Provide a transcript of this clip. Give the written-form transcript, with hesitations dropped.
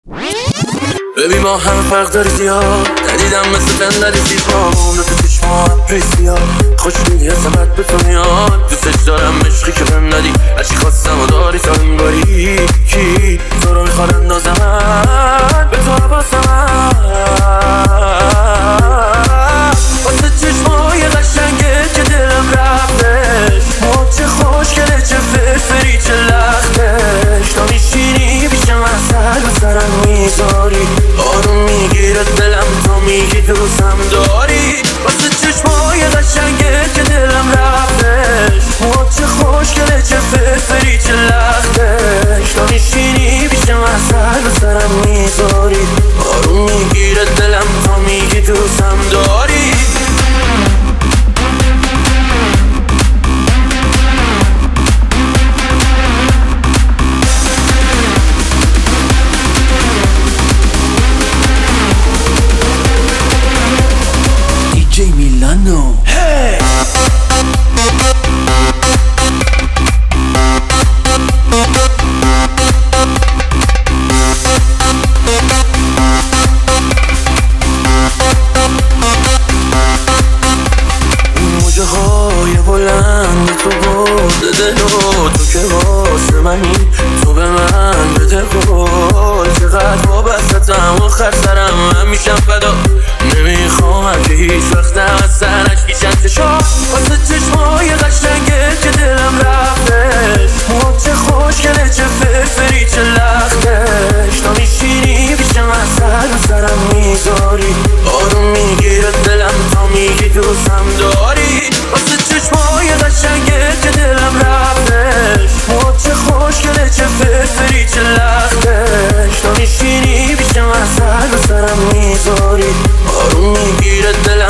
ببین ما هم فرق داری زیاد، ندیدم مثل بندری زیبا اونو تو چشما ابری زیاد، خوشبینی عظمت به تو میاد، دوستش دارم عشقی که بهم ندی، هرچی خواستم و داری تا این باری کی تو رو میخواد اندازم به تو حواسم واسه چشمای قشنگه که دلم رفتش، چه خوشگله چه فرفری چه لختش، تا میشینی پیشم اثر به سرم میذاری، آروم میگیره دلم تا میگی دوستم داری، واسه چشمای قشنگه که دلم رفتش، چه خوشگله چه فرفری چه لختش، تا میشینی پیشم اثر به سرم میذاری، آروم میگیره دلم تا میگی دوستم داری. DJ Milano. Hey! موجه های بلند تو برده دل و تو که واسه منی، تو به من بده قول، چقدر وابستم آخر سرم من میشم فدا، نمیخوام که هیچ وقت از سرش بیشن چشا، واسه چشمای قشنگه که دلم رفتش، چه خوشگله چه فرفری چه لختش، تا میشینی پیشم اثر به سرم میذاری، آروم میگیره دلم تا میگی دوستم داری، واسه چشمای قشنگه که دلم رفتش، چه خوشگله چه فرفری چه لختش، تا میشینی پیشم اثر به سرم میذاری، آروم میگیره دلم